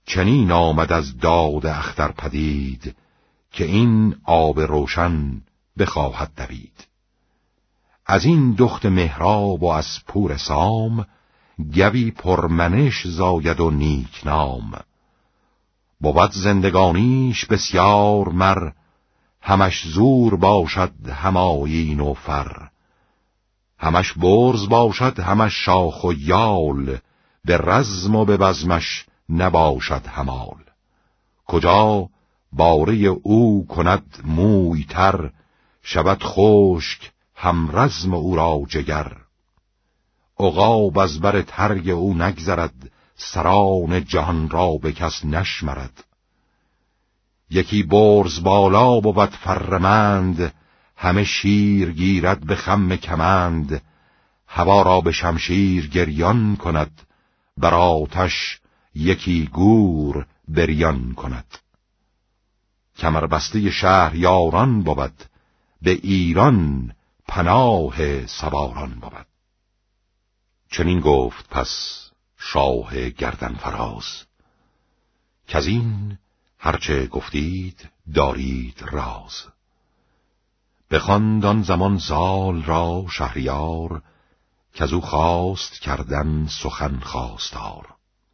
چنین آمد از داد اختر پدید، که این آب روشن بخواهد دوید. از این دخت مهراب و از پور سام، گوی پرمنش زاید و نیک نام. بود زندگانیش بسیار مر، همش زور باشد همایین و فر. همش برز باشد همش شاخ و یال، به رزم و به بزمش نباشد همال. کجا باره او کند موی تر، شود خشک هم رزم او را جگر. عقاب از بر ترگ او نگذرد، سران جهان را به کس نشمرد. یکی برز بالا بود فرمند، همه شیر گیرد به خم کمند. هوا را به شمشیر گریان کند، بر آتش یکی گور بریان کند. کمربسته شهریاران بود، به ایران پناه سواران بود. چنین گفت پس شاه گردن فراز، کز این هرچه گفتید دارید راز. بخواند آن زمان زال را شهریار، کز او خواست کردن سخن خواستار.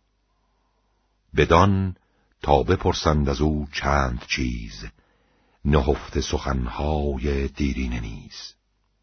بدان تا بپرسند از او چند چیز، نهفته سخنهای دیرینه نیز.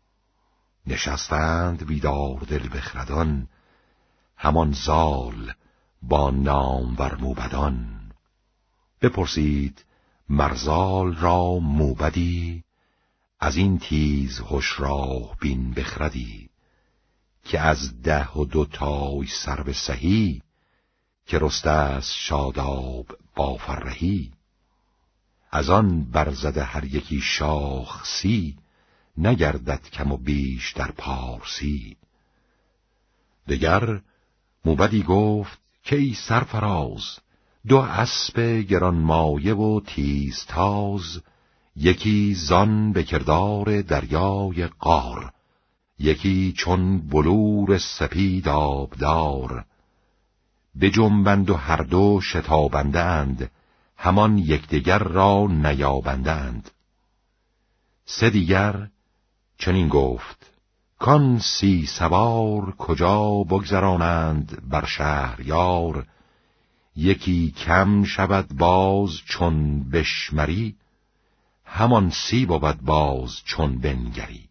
نشستند بیدار دل بخردان، همان زال با نامور موبدان. بپرسید مرزال را موبدی، از این تیز هوش راه بین بخردی. که از 12 تای سرو سهی، که رسته است شاداب با فرهی. از آن برزده هر یکی شاخ 30، نگردد کم و بیش در پارسی. دگر موبدی گفت که ای سرفراز، 2 اسب گرانمایه و تیزتاز. یکی زان به کردار دریای قار، یکی چون بلور سپید آبدار. بجنبند و هر دو شتابندند، همان یکدیگر را نیابندند. 3 دیگر چنین گفت کان 30 سوار، کجا بگذرانند بر شهریار. یکی کم شود باز چون بشمری، همان 30 بود باز چون بنگری.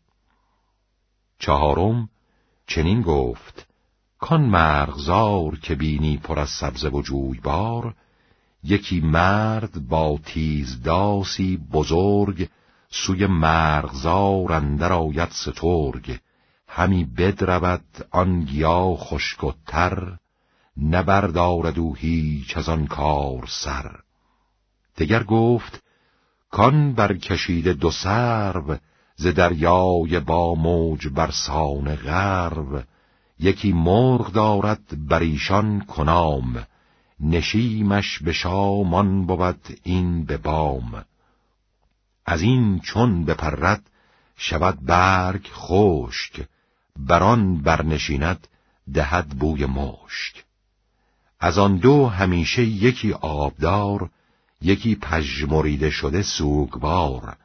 4 چنین گفت کان مرغزار، که بینی پر از سبزه و جویبار. یکی مرد با تیز داسی بزرگ، سوی مرغزار اندر آید سترگ. همی بدرود آن گیا خشک و تر، نبردارد او هیچ از آن کار سر. دگر گفت کان برکشیده 2 سرو، ز دریای با موج برسان غرو. یکی مرغ دارد بر ایشان کنام، نشیمش به شام آن بود این به بام. از این چون بپرد شود برگ خشک، بران برنشیند دهد بوی مشک. از آن 2 همیشه یکی آبدار، یکی پژمریده شده سوگوار.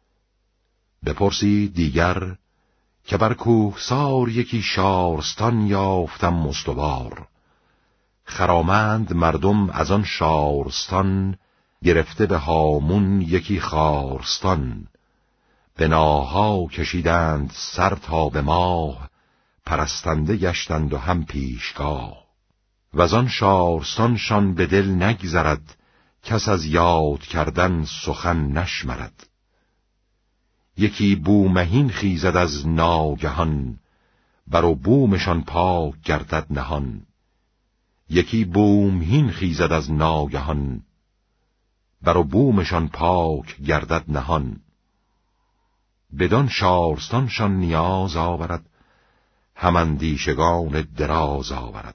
بپرسید دیگر که بر کوهسار، یکی شارستان یافتم استوار. خرامند مردم از آن شارستان، گرفته به هامون یکی خارستان. بناها کشیدند سر تا به ماه، پرستنده گشتند و هم پیشگاه. وزان شارستانشان به دل نگذرد، کس از یاد کردن سخن نشمرد. یکی بومهین خیزد از ناگهان، بر و بومشان پاک گردد نهان. یکی بومهین خیزد از ناگهان، بر و بومشان پاک گردد نهان. بدان شارستانشان نیاز آورد، هم اندیشگان دراز آورد.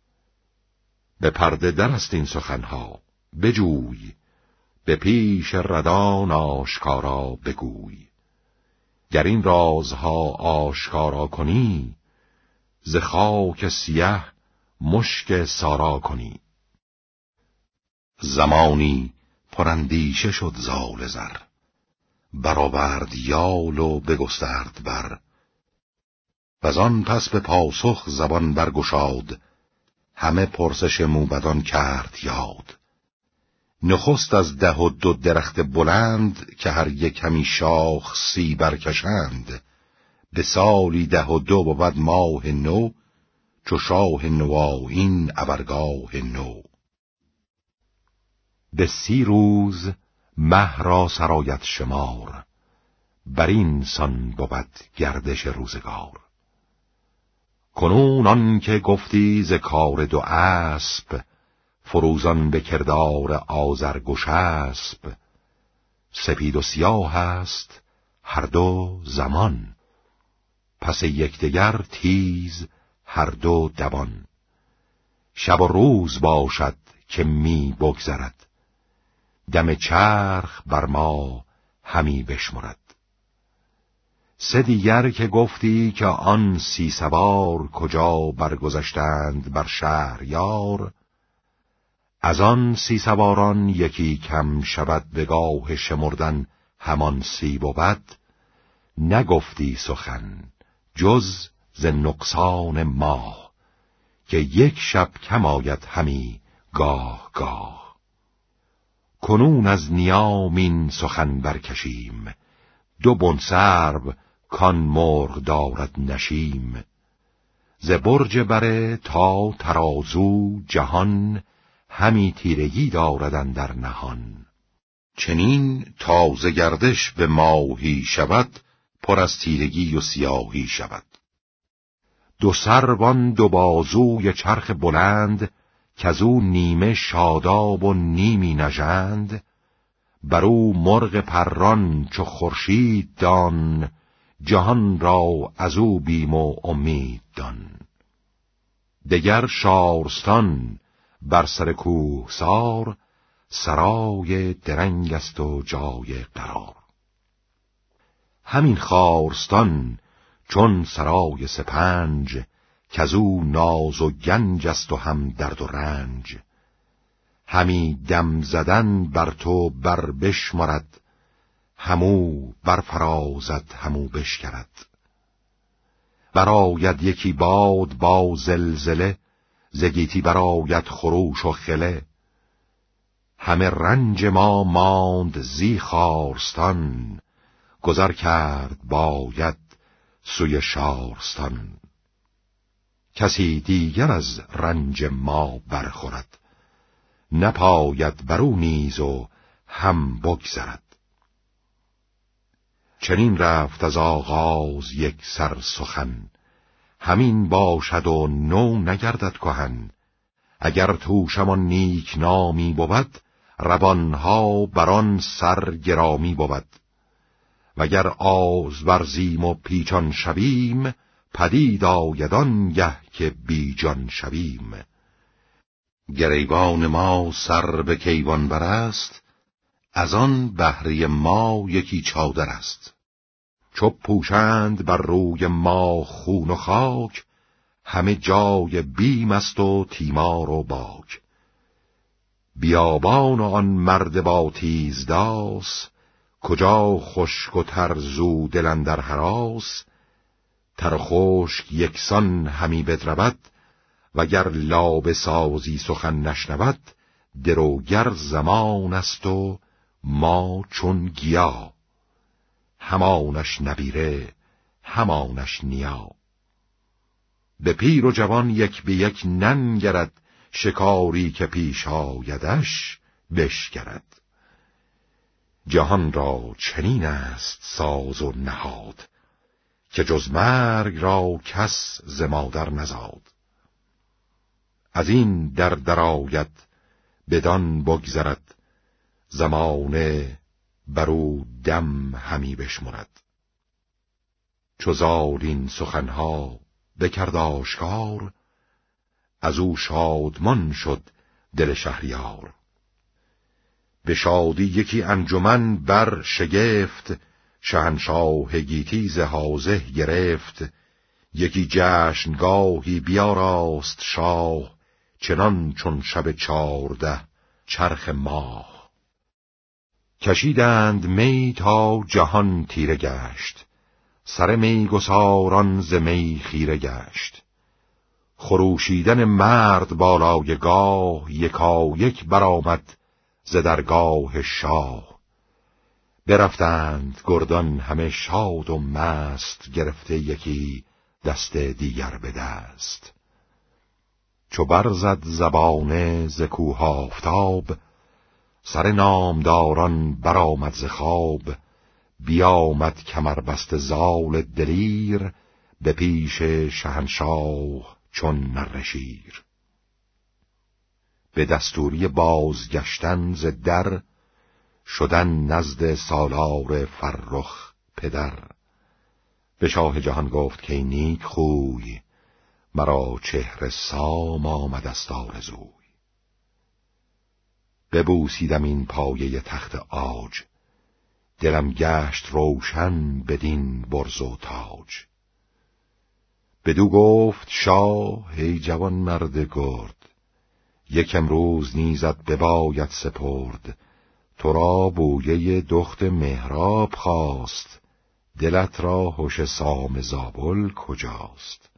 به پرده در است این سخنها بجوی، به پیش ردان آشکارا بگوی. گر این رازها آشکارا کنی، ز خاک سیه مشک سارا کنی. زمانی پراندیشه شد زال زر، برآورد یال و بگسترد بر. وزان پس به پاسخ زبان برگشاد، همه پرسش موبدان کرد یاد. نخست از 12 درخت بلند، که هر یک همی شاخ 30 برکشند. به سالی 12 بود ماه نو، چو شاه نوآیین اورگاه نو. به 30 روز مه را سرایت شمار، بر این سان بود گردش روزگار. کنون آن که گفتی ز کار 2 اسب، فروزان به کردار آذرگشسب. سپید و سیاه است هر 2 زمان، پس یکدیگر تیز هر 2 دوان. شب و روز باشد که می بگذرد، دم چرخ بر ما همی بشمرد. 3 دیگر که گفتی که آن 30 سوار، کجا برگذشتند بر شهریار. از آن 30 سواران یکی کم شود، به گاه شمردن همان 30 بود. نگفتی سخن جز ز نقصان ماه، که یک شب کم آید همی گاه گاه. کنون از نیام این سخن برکشیم، 2 بنسرو کان مرغ دارد نشیم. ز برج بره تا ترازو جهان، همی تیرگی دارد اندر نهان. چنین تازه گردش به ماهی شود، پر از تیرگی و سیاهی شود. 2 سروان 2 بازوی چرخ بلند، کزو نیمه شاداب و نیمی نژند. برو مرغ پران چو خورشید دان، جهان را ازو بیم و امید دان. دگر شارستان بر سر کوهسار، سرای درنگ است و جای قرار. همین خارستان چون سرای سپنج، کزو ناز و گنج است و هم درد و رنج. همی دم زدن بر تو بر بشمرد، همو برفرازد همو بشکرد. براید یکی باد با زلزله، ز گیتی براید خروش و خله. همه رنج ما ماند زی خارستان، گذر کرد باید سوی شارستان. کسی دیگر از رنج ما برخورد، نپاید برو نیز و هم بگذرد. چنین رفت از آغاز یک سر سخن، همین باشد و نو نگردد کهن. اگر توشمان نیک نامی بود، روانها بران سر گرامی بود. وگر آز ورزیم و پیچان شویم، پدید آید آنگه که بیجان شویم. گریبان ما سر به کیوان بر است، از آن بهره ما یکی چادر است. چو پوشند بر روی ما خون و خاک، همه جای بیم است و تیمار و باک. بیابان و آن مرد با تیز داس، کجا خشک و تر زو دل اندر هراس. تر و خشک یکسان همی بدرود، وگر لابه سازی سخن نشنود. دروگر زمان است و ما چون گیا، همانش نبیره همانش نیا. به پیر و جوان یک به یک ننگرد، شکاری که پیش آیدش بشکرد. جهان را چنین است ساز و نهاد، که جز مرگ را کس ز مادر نزاد. از این در آید بدان بگذرد، زمانه برو دم همی بشمرد. چو زال این سخنها بکرد آشکار، از او شادمان شد دل شهریار. به شادی یکی انجمن بر شگفت، شهنشاه گیتی ز حاضه گرفت. یکی جشنگاهی بیاراست شاه، چنان چون شب 14 چرخ ماه. کشیدند می تا جهان تیره گشت، سر می گساران ز می خیره گشت. خروشیدن مرد بالای گاه، یکا یک برآمد ز درگاه شاه. برفتند گردان همه شاد و مست، گرفته یکی دست دیگر به دست. چو برزد زبانه ز کوه آفتاب، سر نامداران برآمد ز خواب. بیامد کمربسته زال دلیر، به پیش شهنشاه چون نره شیر. به دستوری بازگشتن ز در، شدن نزد سالار فرخ پدر. به شاه جهان گفت که نیک خوی، مرا چهر سام آمد است آرزوی. ببوسیدم این پایه تخت عاج، دلم گشت روشن بدین برز و تاج. بدو گفت شاه ای جوان مرد گرد، یک امروز نیزت بباید سپرد. تو را بویه دخت مهراب خواست، دلت را هوش سام زابل کجاست؟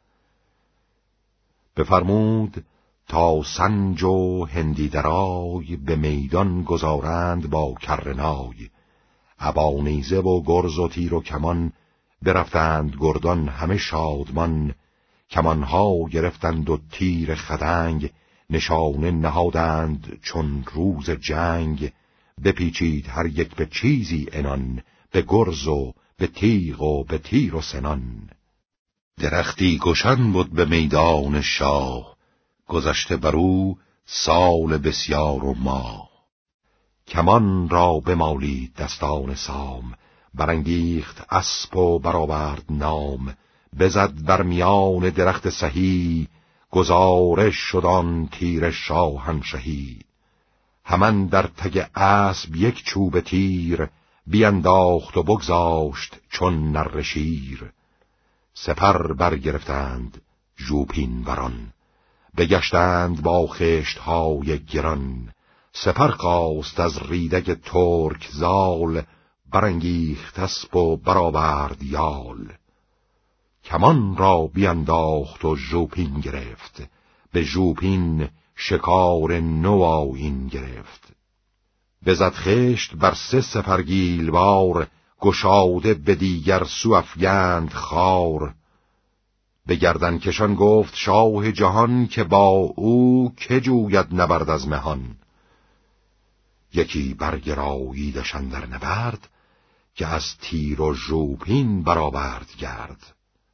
بفرمود تا سنج و هندی درای، به میدان گذارند با کرنای. ابا نیزه و گرز و تیر و کمان، برفتند گردان همه شادمان. کمانها گرفتند و تیر خدنگ، نشانه نهادند چون روز جنگ. بپیچید هر یک به چیزی عنان، به گرز و به تیغ و به تیر و سنان. درختی گشن بود به میدان شاه، گذشته برو سال بسیار و ماه. کمان را بمالید دستان سام، برانگیخت اسپ و برآورد نام. بزد بر میان درخت سهی، گزارش شد آن تیر شاهنشهی. همان در تگ اسب یک چوب تیر، بینداخت و بگذاشت چون نره شیر. سپر برگرفتند ژوپین وران، بگشتند با خشت‌های گران. سپر خواست از ریدگ ترک زال، برانگیخت اسپ و برآورد یال. کمان را بینداخت و ژوپین گرفت، به ژوپین شکار نو آیین گرفت. بزد خشت بر 3 سپرگیلوار، گشاده به دیگر سو افگند خار. به گردن کشان گفت شاه جهان، که با او که جوید نبرد از مهان. یکی برگراییدش اندر نبرد، که از تیر و ژوپین برآورد گرد.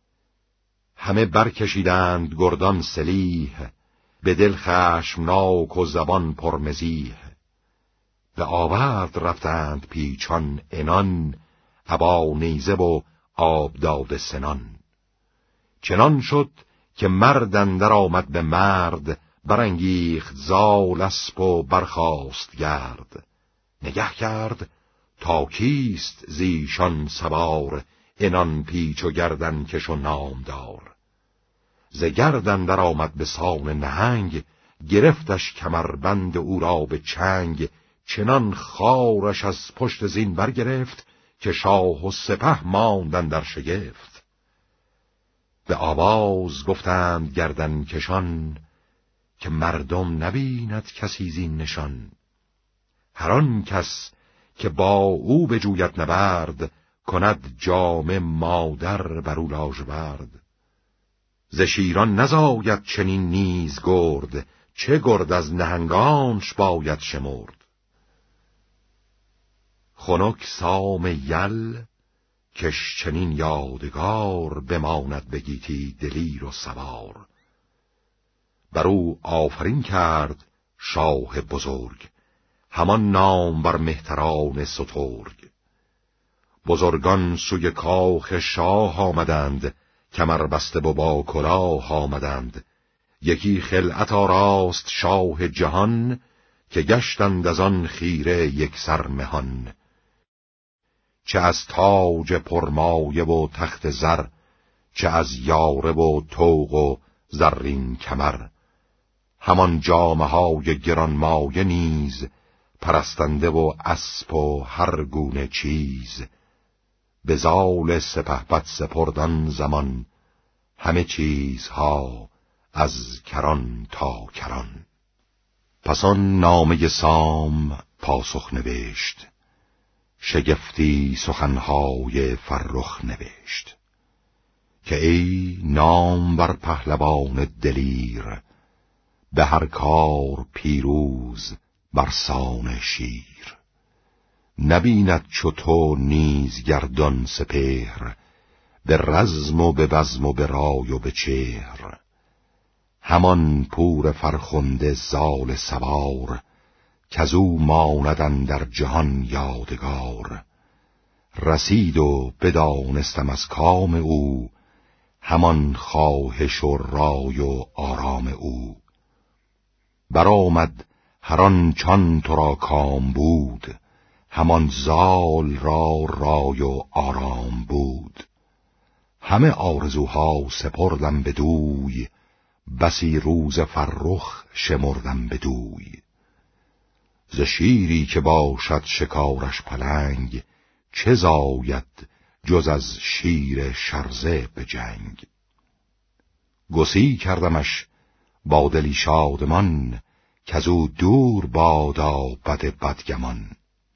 همه برکشیدند گردان سلیح، به دل خشمناک و زبان پرمزیح. به آورد رفتند پیچان عنان، ابا نیزه و آب داده سنان. چنان شد که مرد اندر آمد به مرد، برانگیخت زال اسپ و برخاست گرد. نگه کرد تا کیست زیشان سوار، عنان پیچ و گردن کش و نامدار. ز گرد اندر آمد به سان نهنگ، گرفتش کمربند او را به چنگ. چنان خارش از پشت زین برگرفت، که شاه و سپه ماندن در شگفت. به آواز گفتند گردن کشان، که مردم نبیند کسی زین نشان. هر آن کس که با او بجوید نبرد، کند جامه مادر بر او لاژورد. ز شیران نزاید چنین نیز گرد، چه گرد از نهنگانش باید شمرد. خنک سام یل کش چنین یادگار، بماند به گیتی دلیر و سوار. بر او آفرین کرد شاه بزرگ، همان نام بر مهتران سترگ. بزرگان سوی کاخ شاه آمدند، کمر بسته و با کلاه آمدند. یکی خلعت آراست شاه جهان، که گشتند از آن خیره یک سر مهان. چه از تاج پرمایه و تخت زر، چه از یاره و طوق و زرین کمر. همان جامه‌های گرانمایه نیز، پرستنده و اسب و هر گونه چیز. به زال سپهبد سپردن زمان، همه چیزها از کران تا کران. پس آن نامه سام پاسخ نوشت، شگفتی سخنهای فرخ نوشت. که ای نامور پهلوان دلیر، به هر کار پیروز برسان شیر. نبیند چو تو نیز گردان سپهر، به رزم و به بزم و به رای و به چهر. همان پور فرخنده زال سوار، کزو ماندن در جهان یادگار. رسید و بدانستم از کام او، همان خواهش و رای و آرام او. برآمد هر آنچان تو را کام بود، همان زال را رای و آرام بود. همه آرزوها سپردم بدوی، بسی روز فرخ شمردم بدوی. ز شیری که باشد شکارش پلنگ، چه زاید جز از شیر شرزه به جنگ. گسی کردمش با دلی شادمان، کزو دور بادا بد بدگمان.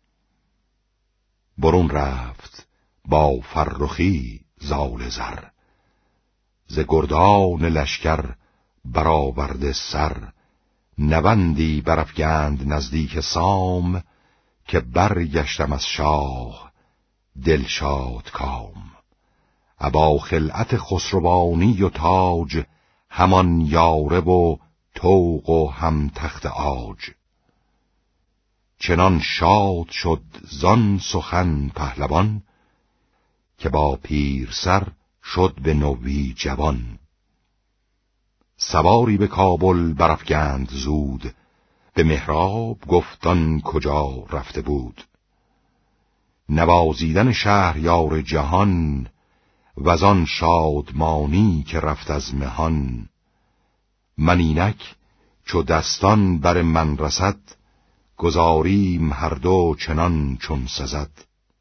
برون رفت با فرخی زال زر، ز گردان لشکر برآورده سر. نوندی برافگند نزدیک سام، که برگشتم از شاه دلشاد کام. ابا خلعت خسروانی و تاج، همان یاره و طوق و هم تخت عاج. چنان شاد شد زان سخن پهلوان، که با پیر سر شد به نوی جوان. سواری به کابل برافگند زود، به مهراب گفتان کجا رفته بود. نوازیدن شهریار جهان، وزان شادمانی که رفت از مهان. من اینک چو دستان بر من رسد، گذاریم هر دو چنان چون سزد.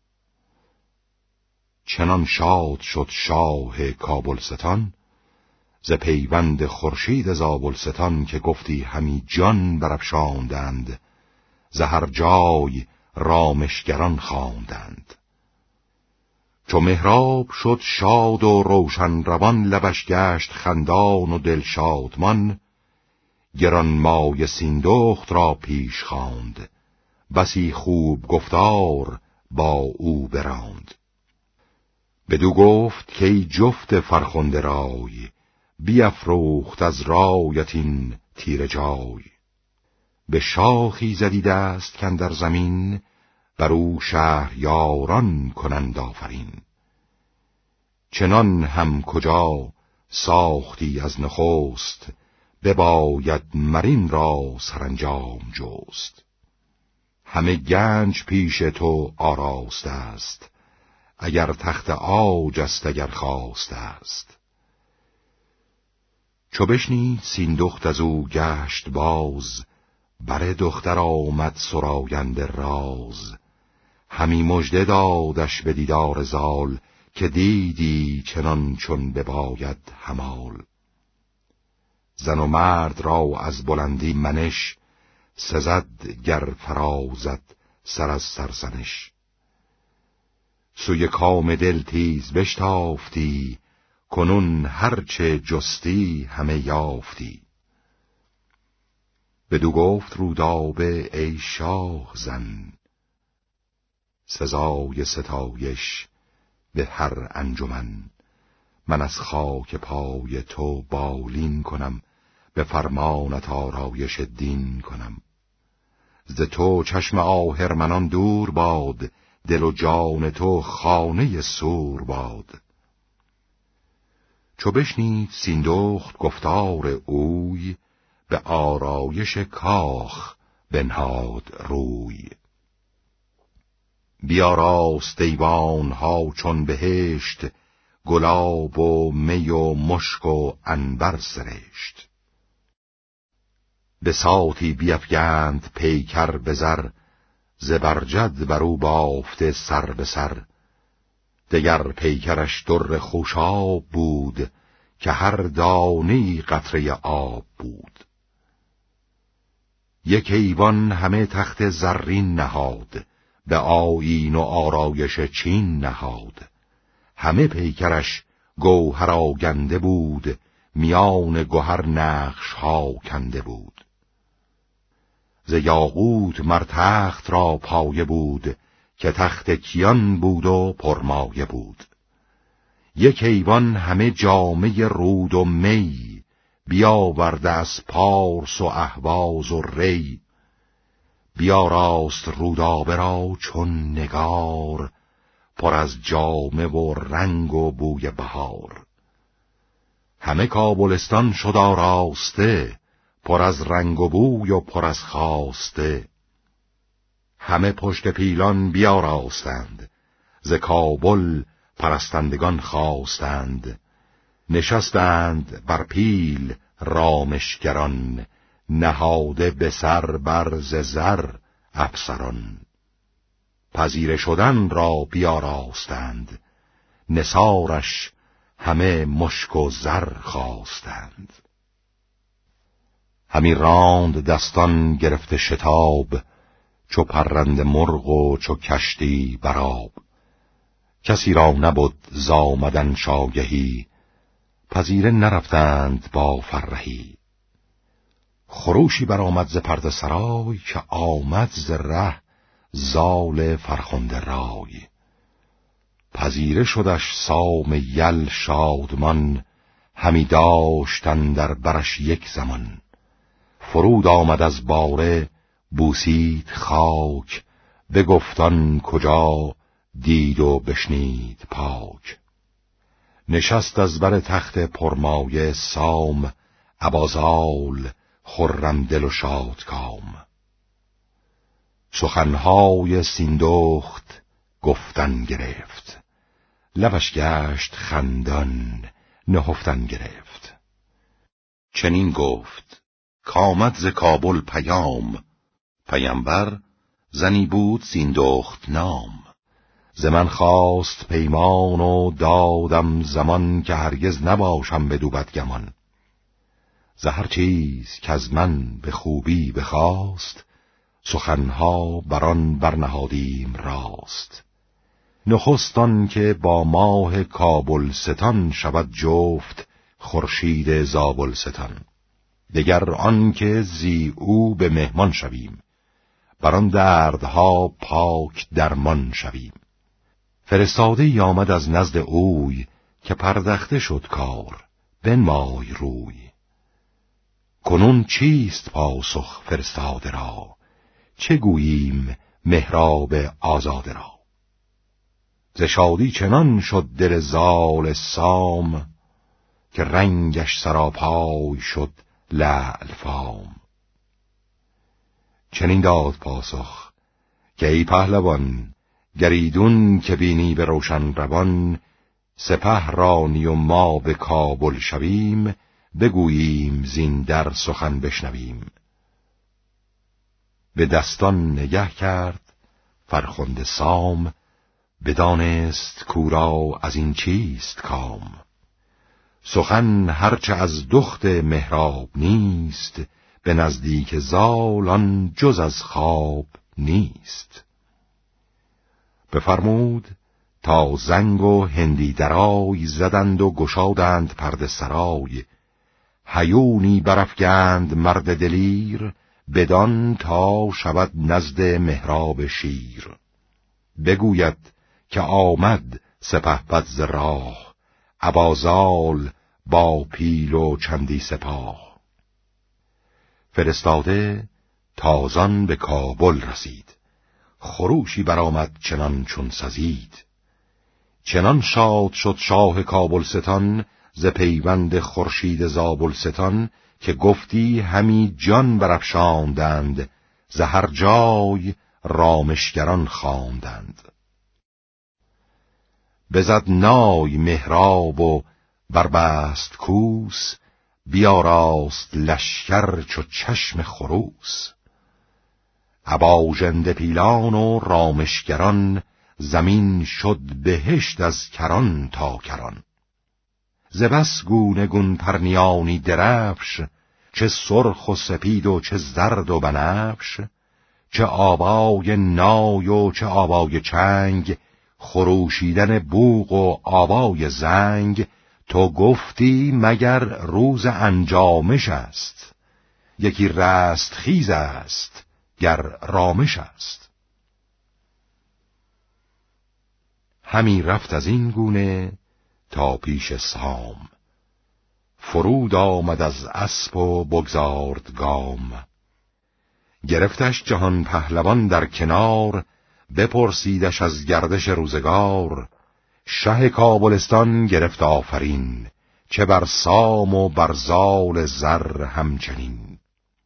چنان شاد شد شاه کابلستان، ز پیوند خورشید زابلستان. که گفتی همی جان برافشاندند، ز هر جای رامشگران خواندند. چو مهراب شد شاد و روشن روان، لبش گشت خندان و دل شادمان. گرانمایه سیندخت را پیش خواند، بسی خوب گفتار با او براند. بدو گفت که ای جفت فرخنده رای، بیفروخت از رایت این تیره جای. به شاخی زدی دست کاندر زمین، بر او شهریاران کنند آفرین. چنان هم کجا ساختی از نخست، بباید مرین را سرانجام جست. همه گنج پیش تو آراسته است، اگر تخت عاج است اگر خواست است. چو بشنید سیندخت از او گشت باز، بر دختر آمد سراینده راز. همی مژده دادش به دیدار زال، که دیدی چنان چون بباید همال. زن و مرد را از بلندی منش، سزد گر فرازد سر از سرزنش. سوی کام دل تیز بشتافتی، کنون هرچه جستی همه یافتی. بدو گفت رودابه ای شاه زن، سزای ستایش به هر انجمن. من از خاک پای تو بالین کنم، به فرمانت آرایش دین کنم. ز تو چشم آهرمنان دور باد، دل و جان تو خانه سور باد. چو بشنید سیندخت گفتار اوی، به آرایش کاخ بنهاد روی. بیاراست دیوان ها چون بهشت، گلاب و می و مشک و عنبر سرشت. به ساتی بیفگند پیکر به زر، زبرجد برو بافته سر به سر. دگر پیکرش در خوشاب بود، که هر دانه‌ای قطره آب بود. یک ایوان همه تخت زرین نهاد، به آیین و آرایش چین نهاد. همه پیکرش گوهر آگنده بود، میان گوهر نقش ها کنده بود. ز یاقوت مر تخت را پایه بود، که تخت کیان بود و پرمایه بود. یک ایوان همه جامه رود و می، بیاورده از پارس و اهواز و ری. بیاراست رودابه را چون نگار، پر از جامه و رنگ و بوی بهار. همه کابلستان شد آراسته، پر از رنگ و بوی و پر از خواسته. همه پشت پیلان بیاراستند، ز کابل پرستندگان خواستند. نشستند بر پیل رامشگران، نهاده به سر بر ز زر افسران. پذیره شدن را بیاراستند، نثارش همه مشک و زر خواستند. همی راند دستان گرفته شتاب، چو پرنده مرغ و چو کشتی برآب. کسی را نبد زآمدن شاگهی، پذیره نرفتند با فرهی. خروشی برآمد ز پرده سرای، که آمد ز ره زال فرخنده رای. پذیره شدش سام یل شادمان، همی داشت اندر برش یک زمان. فرود آمد از باره بوسید خاک، بگفتان کجا دید و بشنید پاک. نشست از بر تخت پرمایه سام، ابازال خرم دل و شادکام. سخنهای سیندخت گفتن گرفت، لبش گشت خندان نهفتن گرفت. چنین گفت کآمد ز کابل پیام، پیمبر زنی بود سیندخت نام. ز من خواست پیمان و دادم زمان، که هرگز نباشم بدو بدگمان. ز هر چیز که از من به خوبی بخواست، سخنها بران برنهادیم راست. نخست آن که با ماه کابلستان شود جفت خورشید زابلستان. دگر آن که زی او به مهمان شویم، بران دردها پاک درمان شویم. فرستاده آمد از نزد اوی، که پردخته شد کار بنمای روی. کنون چیست پاسخ فرستاده را، چه گوییم مهراب آزاده را. ز شادی چنان شد دل زال سام، که رنگش سراپای شد لعل فام. چنین داد پاسخ که ای پهلوان، گریدون که بینی به روشن روان. سپه رانی و ما به کابل شویم، بگوییم زین در سخن بشنویم. به دستان نگه کرد فرخنده سام، بدانست کورا از این چیست کام. سخن هرچه از دخت مهراب نیست، به نزدیک زال آن جز از خواب نیست. بفرمود تا زنگ و هندی درای، زدند و گشادند پرده سرای. هیونی برافگند مرد دلیر، بدان تا شود نزد مهراب شیر. بگوید که آمد سپهبد ز راه، ابازال با پیل و چندی سپاه. فرستاده تازان به کابل رسید، خروشی برآمد چنان چون سزید. چنان شاد شد شاه کابلستان، ز پیوند خورشید زابلستان. که گفتی همی جان برافشاندند، ز هر جای رامشگران خواندند. بزد نای مهراب و بربست کوس، بیاراست لشکر چو چشم خروس. ابا ژنده پیلان و رامشگران، زمین شد بهشت از کران تا کران. ز بس گونه گون پرنیانی درفش، چه سرخ و سپید و چه زرد و بنفش. چه آوای نای و چه آوای چنگ، خروشیدن بوق و آوای زنگ. تو گفتی مگر روز انجامش است، یکی رست خیز است گر رامش است. همی رفت از این گونه تا پیش سام، فرود آمد از اسپ و بگذارد گام. گرفتش جهان پهلوان در کنار، بپرسیدش از گردش روزگار. شه کابلستان گرفت آفرین، چه بر سام و بر زال زر همچنین.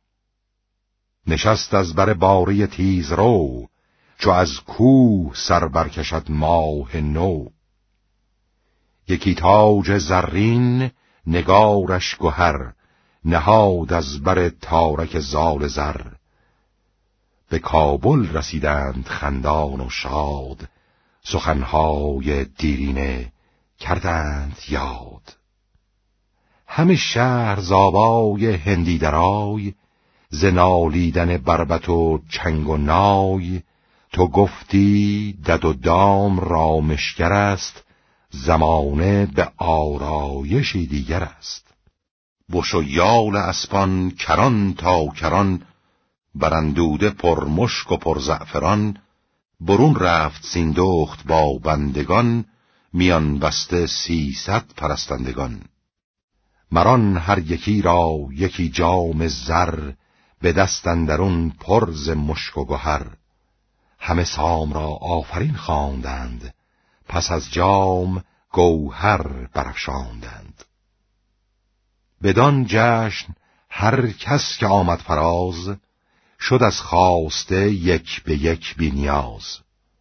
نشست از بر باری تیز رو، چو از کوه سر برکشد ماه نو. یکی تاج زرین نگارش گهر، نهاد از بر تارک زال زر. به کابل رسیدند خندان و شاد، سخنهای دیرینه کردند یاد. همه شهر زآوای هندی درای، ز نالیدن بربط و چنگ و نای. تو گفتی دد و دام رامشگر است، زمانه به آرایشی دیگر است. بش و یال اسپان کران تا کران، براندوده پر مشک و پر زعفران. برون رفت سیندخت با بندگان، میان بسته 300 پرستندگان. مران هر یکی را یکی جام زر، به دست اندرون پر ز مشک و گهر. همه سام را آفرین خواندند، پس از جام گوهر برافشاندند. بدان جشن هر کس که آمد فراز، شد از خواسته یک به یک بی نیاز.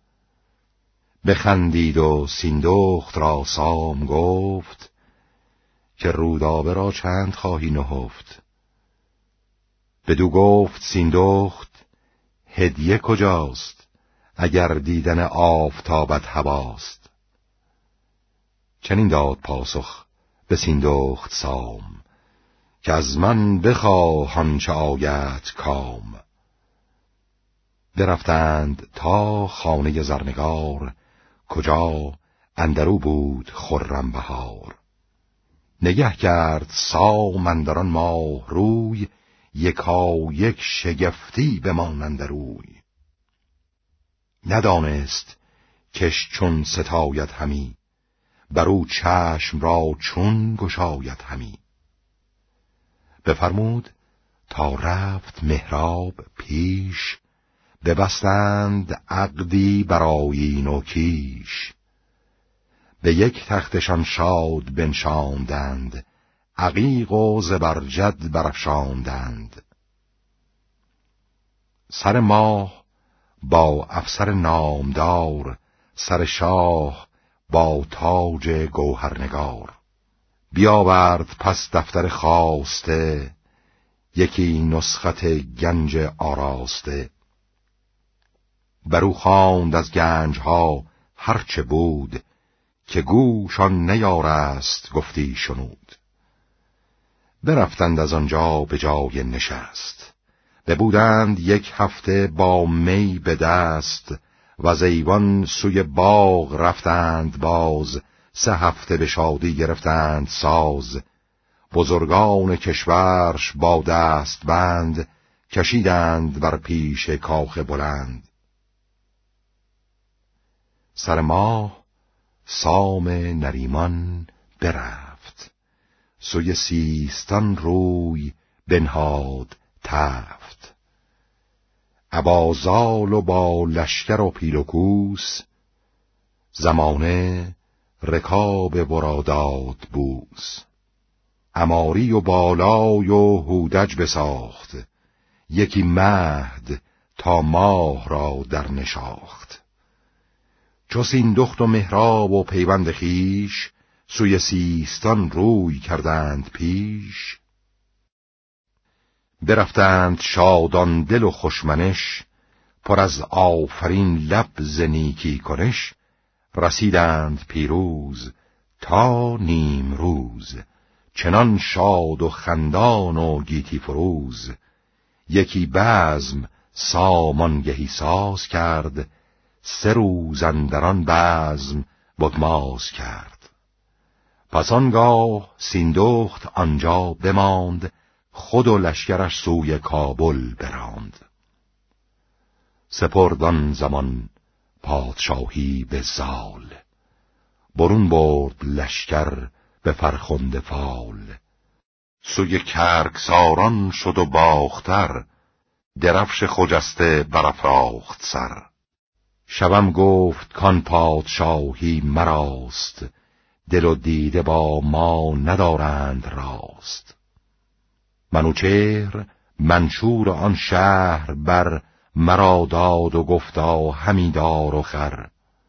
بخندید و سیندخت را سام گفت، که رودابه را چند خواهی نهفت. بدو گفت سیندخت هدیه کجاست، اگر دیدن آفتابت هواست. چنین داد پاسخ به سیندخت سام، که از من بخواه آنچه آید کام. برفتند تا خانه زرنگار، کجا اندرو بود خرم بهار. نگه کرد سام اندران ماه روی، یکا یک شگفتی بمانند روی. ندانست کش چون ستاید همی، برو چشم را چون گشاید همی. بفرمود تا رفت مهراب پیش، ببستند عقدی بر آیین و کیش. به یک تختشان شاد بنشاندند، عقیق و زبرجد برافشاندند. سر ماه با افسر نامدار، سر شاه با تاج گوهرنگار. بیاورد پس دفتر خواسته، یکی نسخت گنج آراسته. برو خواند از گنجها هرچه بود، که گوشان نیارست گفتی شنود. برفتند از آنجا به جای نشست، ببودند 1 هفته با می به دست. و از ایوان سوی باغ رفتند باز، 3 هفته به شادی گرفتند ساز. بزرگان کشورش با دست بند، کشیدند بر پیش کاخ بلند. سر ماه سام نریمان برفت، سوی سیستان روی بنهاد تفت. ابا زال و با لشکر و پیل و کوس، زمانه رکاب ورا داد بوس. عماری و بالای و هودج بساخت، یکی مهد تا ماه را در نشاخت. چو سیندخت و مهراب و پیوند خویش، سوی سیستان روی کردند پیش. برفتند شادان دل و خوشمنش، پر از آفرین لب ز نیکی کنش. رسیدند پیروز تا نیم روز، چنان شاد و خندان و گیتی فروز. یکی بزم سامانگهی ساز کرد، 3 روز اندران بزم بگماز کرد. پس آنگاه سیندخت آنجا بماند، خود و لشکرش سوی کابل براند. سپرد آن زمان پادشاهی به زال، برون برد لشکر به فرخنده فال. سوی کرگساران شد و باختر، درفش خجسته برافراخت سر. شبم گفت کان پادشاهی مراست، دل و دیده با ما ندارند راست. منوچهر منشور آن شهر بر، مرا داد و گفتا همی دار و خر.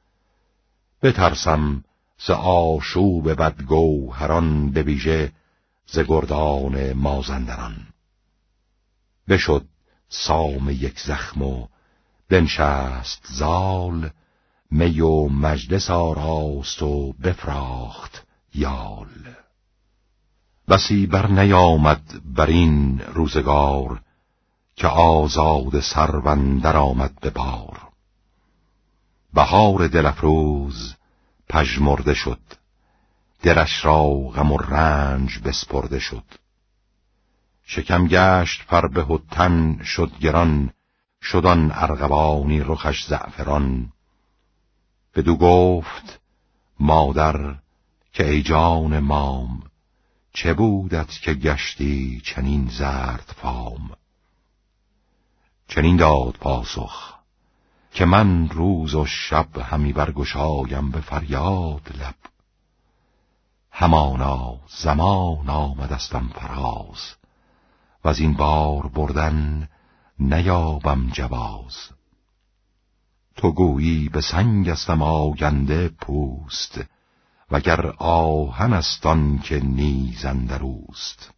بترسم ز آشوب بدگوهران، به ویژه ز گردان مازندران. بشد سام یک زخم و بنشست زال، می و مجلس آراست و بفراخت یال. بسی بر نیامد بر این روزگار، که آزاد سرو اندر آمد به بار. بهار دل افروز پژمرده شد، دلش را غم و رنج بسپرده شد. شکم گشت فربه و تن شد گران، شد آن ارغوانی رخش زعفران. بدو گفت مادر که ای جان مام، چه بودت که گشتی چنین زرد فام؟ چنین داد پاسخ که من روز و شب همی برگشایم به فریاد لب. همانا زمان آمدستم فراز، و از این بار بردن نیابم جواز. تو گویی به سنگ استم آگنده پوست، وگر آهن است آن که نیز اندروست.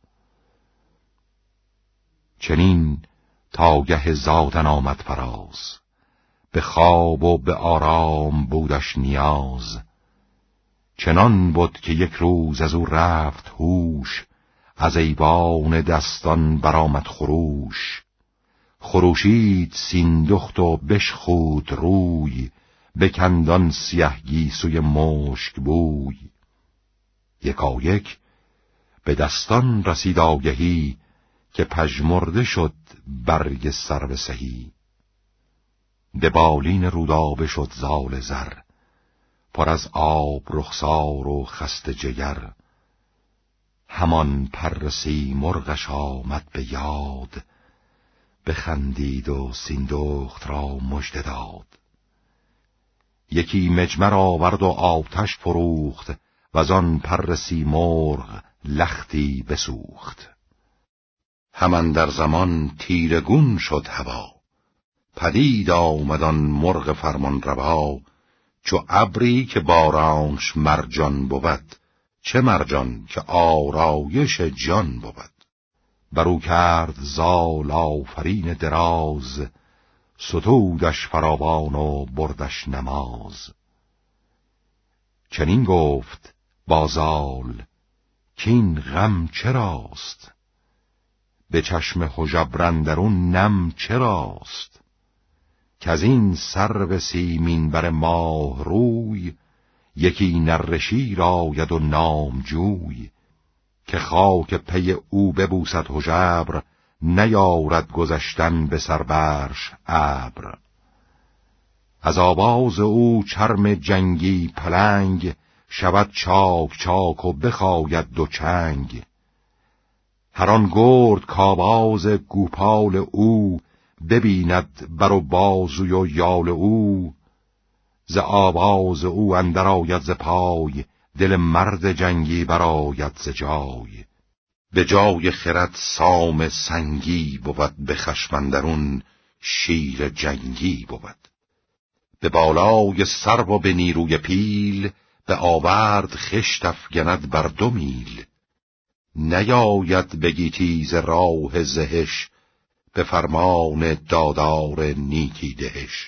چنین تا گه زادن آمد فراز، به خواب و به آرام بودش نیاز. چنان بود که یک روز از او رفت هوش، از ایوان دستان برآمد خروش. خروشید سیندخت و بشخود روی، بکندان سیه گیسوی مشک بوی. یکایک به دستان رسید آگهی، که پژمرده شد برگ سرو سهی. به بالین رودابه شد زال زر، پر از آب رخسار و خسته جگر. همان پر سیمرغش آمد به یاد، بخندید و سیندخت را مژده داد. یکی مجمر آورد و آتش فروخت، وزان پر سیمرغ لختی بسوخت. همان در زمان تیرگون شد هوا، پدید آمد آن مرغ فرمان روا. چو ابری که بارانش مرجان بود، چه مرجان که آرایش جان بود. برو کرد زال آفرین دراز، ستودش فراوان و بردش نماز. چنین گفت با زال کین غم چراست، به چشم هژبر اندرون نم چراست. کز این سرو سیمین بر ماه روی، یکی نره شیر آید و نامجوی. که خاک پی او ببوسد هژبر، نیارد گذشتن به سر برش ابر. از آواز او چرم جنگی پلنگ، شود چاک چاک و بخاید دو چنگ. هر آن گرد کآواز گوپال او، ببیند بر و بازوی و یال او. ز آواز او اندر آید ز پای، دل مرد جنگی برآید ز جای. به جای خرد سام سنگی بود، به خشم اندرون شیر جنگی بود. به بالای سرو و به نیروی پیل، به آورد خشت افگند بر 2 میل. نیاید بگیتی ز راه زهش، به فرمان دادار نیکی دهش.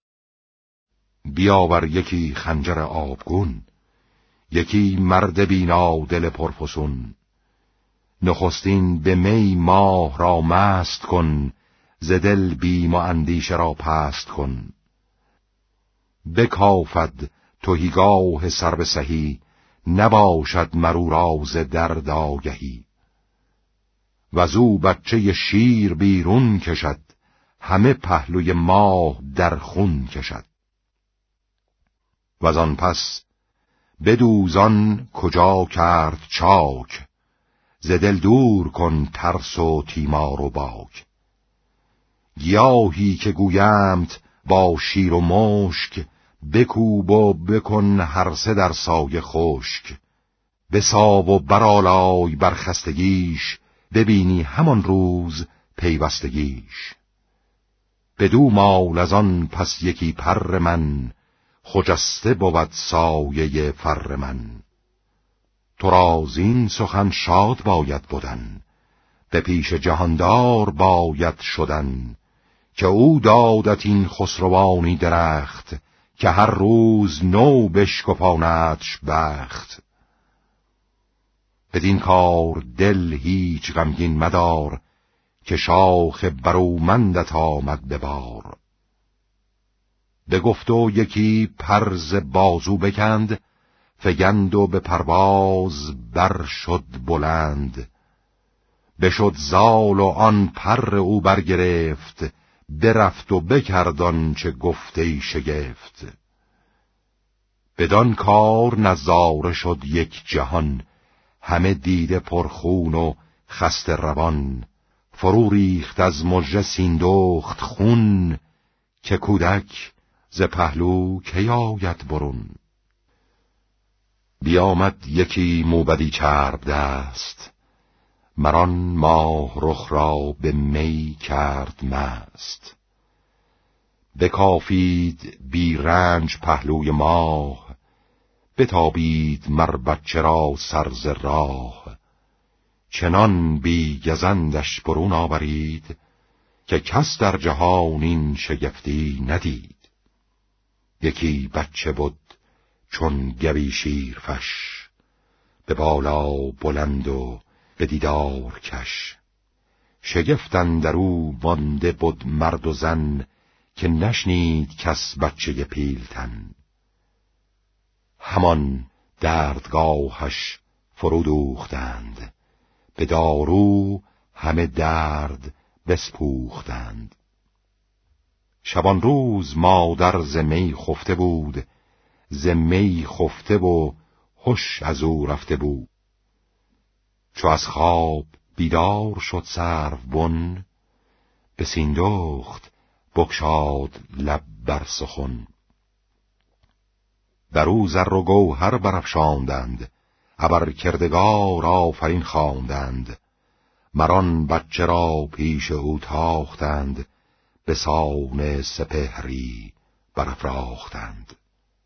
بیاور یکی خنجر آبگون، یکی مرد بینا دل پرفسون. نخستین به می ماه را مست کن، ز دل بیم و اندیشه را پست کن. بکافد تهیگاه سرو سهی، نباشد مرو راز درد آگهی. وزو بچه شیر بیرون کشد، همه پهلوی ماه در خون کشد. وزان پس بدوزان کجا کرد چاک، ز دل دور کن ترس و تیمار و باک. گیاهی که گویمت با شیر و مشک، بکوب و بکن هر سه در سایه خشک. بساو و برآلای بر خستگیش، ببینی همان روز پیوستگیش. بدو مال از آن پس یکی پر من، خجسته بود سایه فر من. تو را زین سخن شاد باید بودن، به پیش جهاندار باید شدن. که او دادت این خسروانی درخت، که هر روز نو بشکفاندش بخت. بدین کار دل هیچ غمگین مدار، که شاخ برومندت آمد به بار. بگفت و یکی پر ز بازو بکند، فگند و به پرواز بر شد بلند. بشد زال و آن پر او برگرفت، برفت و بکرد آنچه گفته شگفت. بدان کار نظاره شد یک جهان، همه دیده پرخون و خسته روان. فرو ریخت از مژه سیندخت خون، که کودک ز پهلو کی آید برون. بیامد یکی موبدی چرب دست، مران ماه رخ را به می کرد مست. بکافید بی رنج پهلوی ماه، بتابید مر بچه را سر ز راه. چنان بی گزندش برون آورید، که کس در جهان این شگفتی ندید. یکی بچه بود چون گوی شیرفش، به بالا بلند و به دیدار کش. شگفت اندرو مانده بود مرد و زن، که نشنید کس بچه پیلتن. همان دردگاهش فرو دوختند، به دارو همه درد بسپوختند. شبان روز مادر ز می خفته بود، ز می خفته و هوش از او رفته بود. چو از خواب بیدار شد سروبن، به سیندخت بگشاد لب بر سخن. بر او زر و گوهر برافشاندند، ابر کردگار آفرین خواندند. مران بچه را پیش او تاختند، به سان سپهری برافراختند.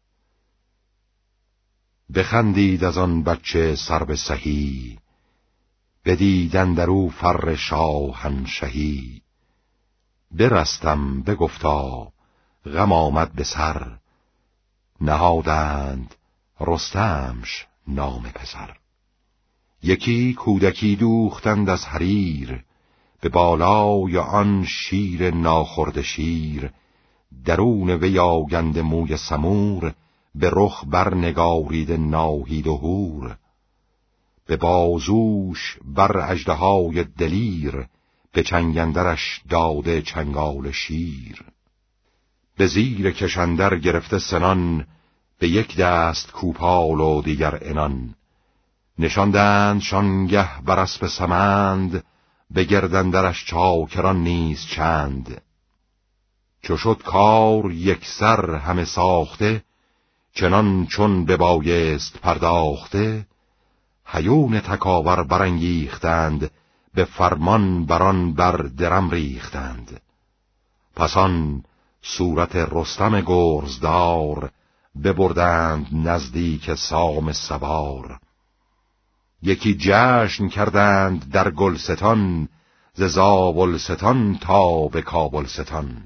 بخندید از آن بچه سرو سهی، بدید اندرو فر شاهنشهی. برستم بگفتا غم آمد به سر، نهادند رستمش نام پسر. یکی کودکی دوختند از حریر، به بالای آن شیر ناخورده شیر. درون وی آگنده موی سمور، به رخ برنگارید ناهید و هور. به بازوش بر اژدهای دلیر، به چنگندرش داده چنگال شیر. به زیر کشندر گرفته سنان، به یک دست کوپال و دیگر عنان. نشاندند شانگه بر اسپ سمند، به گردندرش چاکران نیز چند. چو شد کار یک سر همه ساخته، چنان چون ببایست پرداخته. هیون تکاور برانگیختند، به فرمان بران بر درم ریختند. پسان صورت رستم گرزدار، ببردند نزدیک سام سوار. یکی جشن کردند در گلستان، ز زاولستان تا به کابلستان.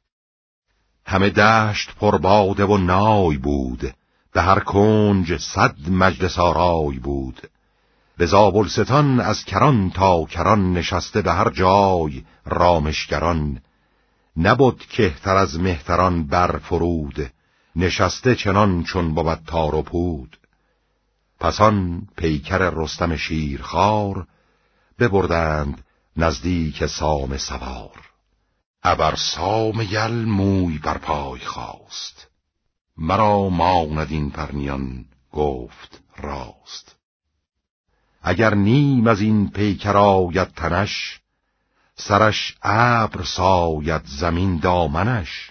همه دشت پرباده و نای بود، به هر کنج 100 مجلس آرای بود. به زاولستان از کران تا کران، نشسته به هر جای رامشگران. نبود کهتر از مهتران بر فرود، نشسته چنان چون بود تار و پود. پسان پیکر رستم شیرخوار، ببردند نزدیک سام سوار. ابر سام یل موی بر پای خواست، مرا ماند این پرنیان گفت راست. اگر نیم از این پیکر آید تنش، سرش ابر ساید زمین دامنش.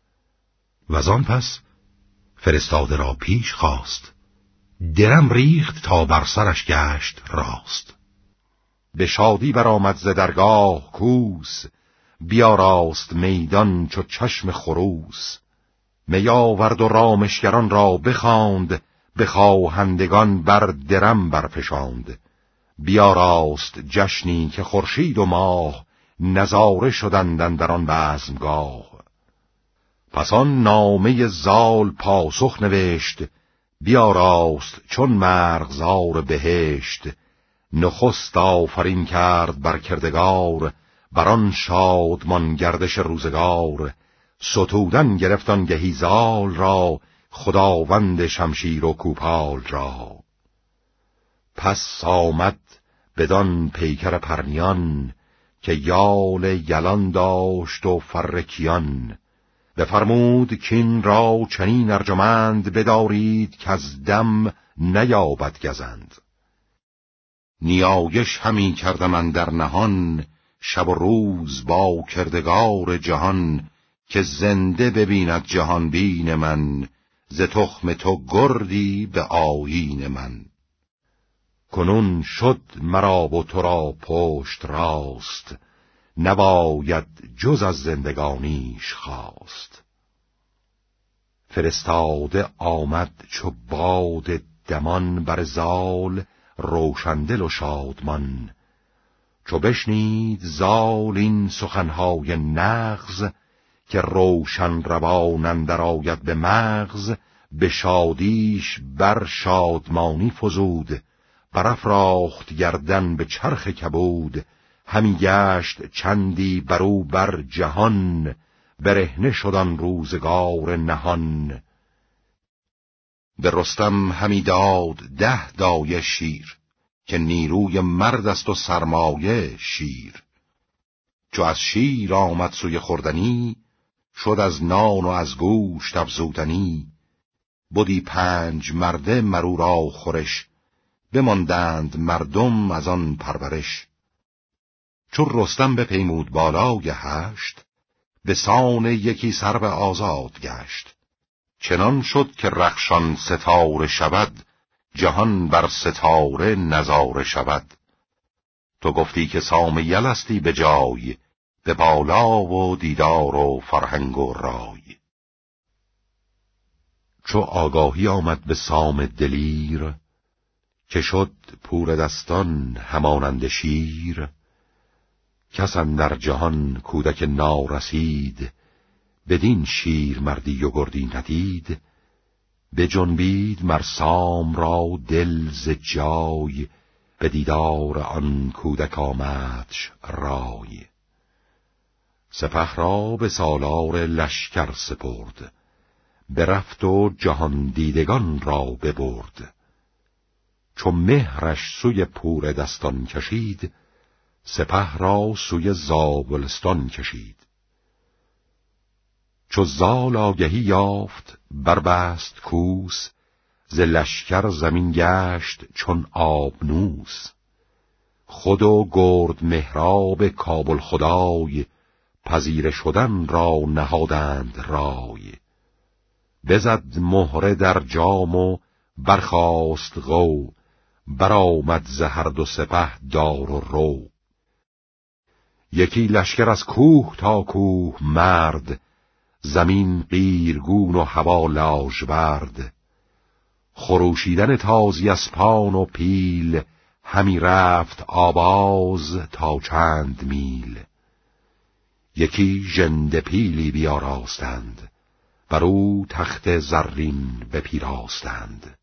وزان پس فرستاده را پیش خواست، درم ریخت تا بر سرش گشت راست. به شادی برآمد ز درگاه کوس، بیاراست میدان چو چشم خروس. می آورد و رامشگران را بخواند، به خواهندگان بر درم برفشاند. بیاراست جشنی که خورشید و ماه، نظاره شدند اندر آن بزمگاه. پس آن نامه زال پاسخ نوشت، بیاراست چون مرغزار بهشت. نخست آفرین کرد بر کردگار، بران شادمان گردش روزگار. ستودن گرفتان گهی زال را، خداوند شمشیر و کوپال را. پس آمد بدان پیکر پرنیان، که یال یلان داشت و فرکیان. بفرمود کین را چنین ارجمند، بدارید که از دم نیابد گزند. نیایش همی کردم اندر نهان، شب و روز با کردگار جهان. که زنده ببیند جهان بین من، ز تخم تو گردی به آیین من. کنون شد مرا و تو را پشت راست، نباید جز از زندگانیش خواست. فرستاده آمد چو باد دمان، بر زال روشندل و شادمان. چو بشنید زال این سخنهای نغز، که روشن روان اندر آید به مغز. به شادیش بر شادمانی فزود، برافراخت گردن به چرخ کبود. همی گشت چندی برو بر جهان، برهنه شدن روزگار نهان. به رستم همی داد 10 دایه شیر، که نیروی مرد است و سرمایه شیر. چو از شیر آمد سوی خوردنی، شد از نان و از گوشت افزودنی. بودی 5 مرده مرو را خورش، بماندند مردم از آن پرورش. چون رستم بپیمود بالای 8، به سان یکی سرو آزاد گشت. چنان شد که رخشان ستاره شود، جهان بر ستاره نظاره شود. تو گفتی که سام یل استی به جای، به بالا و دیدار و فرهنگ و رای. چو آگاهی آمد به سام دلیر، که شد پور دستان همانند شیر. کس اندر جهان کودک نارسید، بدین شیر مردی و گردی ندید. بجنبید مر سام را دل ز جای، به دیدار آن کودک آمدش رای. سپه را به سالار لشکر سپرد، برفت و جهان دیدگان را ببرد. چو مهرش سوی پور دستان کشید، سپه را سوی زاولستان کشید. چو زال آگهی یافت بربست کوس، ز لشکر زمین گشت چون آبنوس. خود و گرد مهراب کابل خدای، پذیره شدن را نهادند رای. بزد مهره در جام و برخاست غو، برآمد ز هر 2 سپه دار و رو. یکی لشکر از کوه تا کوه مرد، زمین قیرگون و هوا لاژورد. خروشیدن تازی اسپان و پیل، همی رفت آواز تا چند میل. یکی ژنده پیلی بیاراستند، بر او تخت زرین بپیراستند.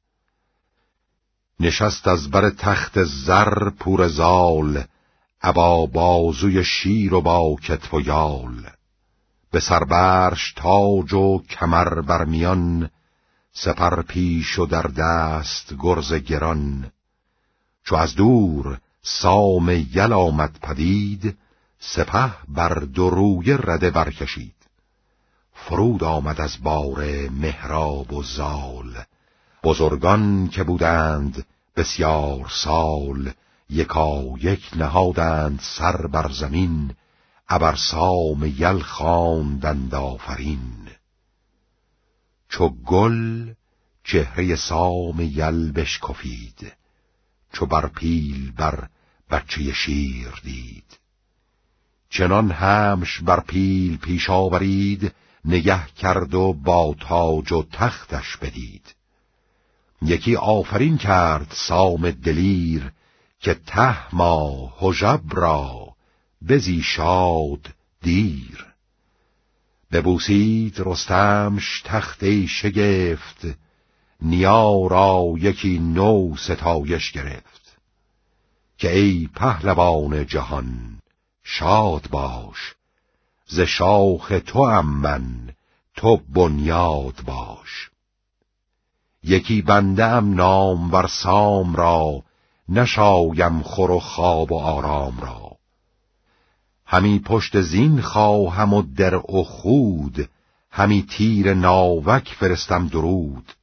نشست از بر تخت زر پور زال، ابا بازوی شیر و با کتف و یال. به سربرش تاج و کمر برمیان، سپر پیش و در دست گرز گران. چو از دور سام یل آمد پدید، سپه بر دو رویه رده برکشید. فرود آمد از باره مهراب و زال، بزرگان که بودند بسیار سال. یکا یک نهادند سر بر زمین، ابر سام یل خواندند آفرین. چو گل چهره سام یل بشکفید، چو بر پیل بر بچه شیر دید. چنان همش بر پیل پیش آورید، نگه کرد و با تاج و تختش بدید. یکی آفرین کرد سام دلیر، که ته ما هژبر را بزی شاد دیر. ببوسید رستمش تخت شگفت، نیا را یکی نو ستایش گرفت. که ای پهلوان جهان شاد باش، ز شاخ توام من تو بنیاد باش. یکی بنده ام نامور سام را، نشایم خور و خواب و آرام را. همی پشت زین خواهم و درع و خود، همی تیر ناوک فرستم درود.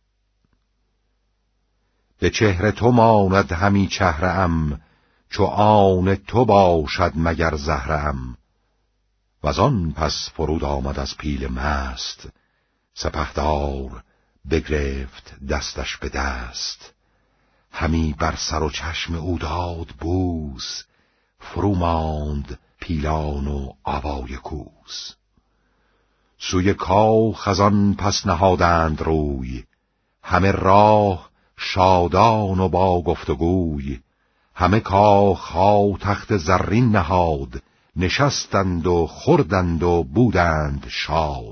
به چهره تو ماند همی چهره ام، چو آن تو باشد مگر زهره ام. وزان پس فرود آمد از پیل مست، سپهدار بگرفت دستش به دست. همی بر سر و چشم او داد بوس، فرو ماند پیلان و آوای کوس. سوی کاخ از آن پس نهادند روی، همه راه شادان و با گفتگوی. همه کاخها تخت زرین نهاد، نشستند و خوردند و بودند شاد.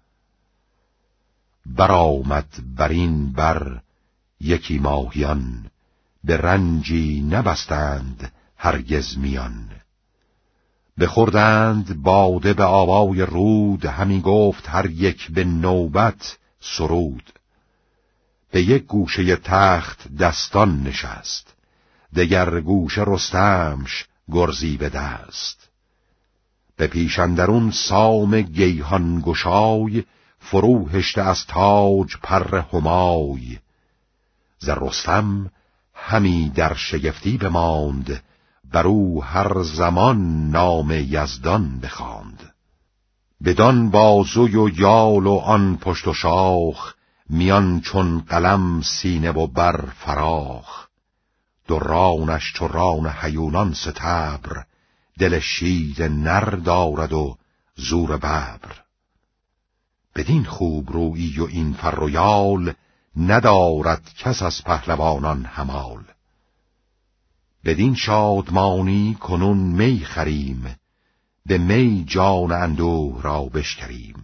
برآمد برین بر یکی ماهیان، به رنجی نبستند هرگز میان. بخوردند باده به آوای رود، همی گفت هر یک به نوبت سرود. به یک گوشه تخت دستان نشست، دگر گوشه رستمش گرزی به دست. به پیش اندرون سام گیهان گشای، فرو هشته از تاج پر همای. ز رستم همی در شگفتی بماند، برو هر زمان نام یزدان بخواند. بدان بازوی و یال و آن پشت و شاخ، میان چون قلم سینه و بر فراخ. دو رانش چو ران هیونان ستبر، دل شیر نر دارد و زور ببر. بدین خوب رویی و این فر و یال، ندارد کس از پهلوانان همال. بدین شادمانی کنون می خریم، به می جان اندوه را بشکریم.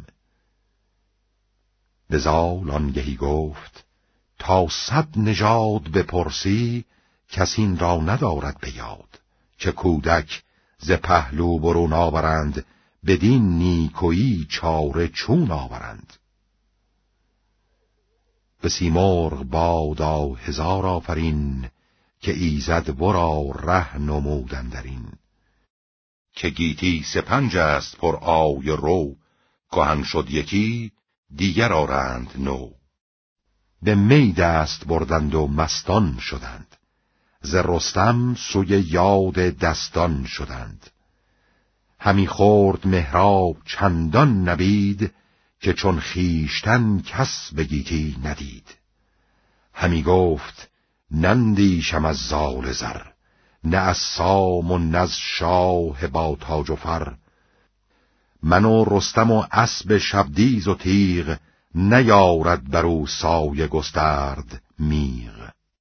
به زال آنگهی گفت تا 100 نژاد بپرسی، کس این را ندارد به یاد. که کودک ز پهلو برون آورند، بدین نیکویی چاره چون آورند. به سیمرغ بادا 1000 آفرین، که ایزد ورا ره نمود اندرین. که گیتی 5 است پر آی رو، کهن شد یکی دیگر آرند نو. به می دست بردند و مستان شدند، ز رستم سوی یاد دستان شدند. همی خورد مهراب چندان نبید، که چون خیشتن کس به گیتی ندید. همی گفت نندیشم از زال زر، نه از سام و نه از شاه با تاج و فر. من و رستم و اسب شبدیز و تیغ، نیارد برو سایه گسترد میغ.